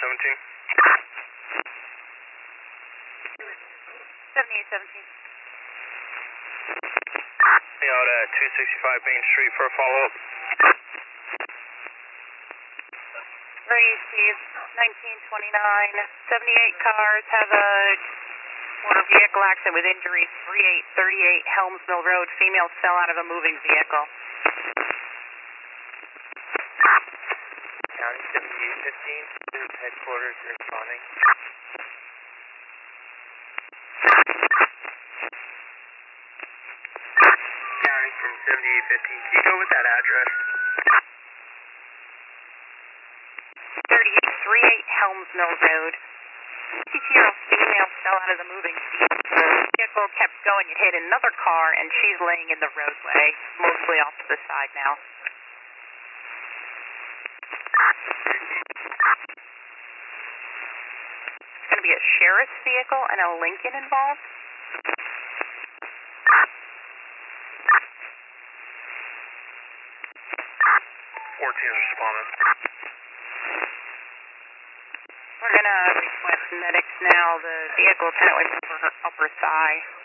7817. 7817. Out at 265 Main Street for a follow-up. Steve, 1929. 78 cars have a motor vehicle accident with injuries. 3838 Helms Mill Road. Female fell out of a moving vehicle. County 7815, headquarters responding. County from 7815, can you go with that address? 3838 Helms Mill Road. 52-year-old female fell out of the moving vehicle. The vehicle kept going. It hit another car, and she's laying in the roadway, mostly off to the side now. It's going to be a sheriff's vehicle and a Lincoln involved. 14 is responding. We're going to request medics now. The vehicle apparently went over her upper thigh.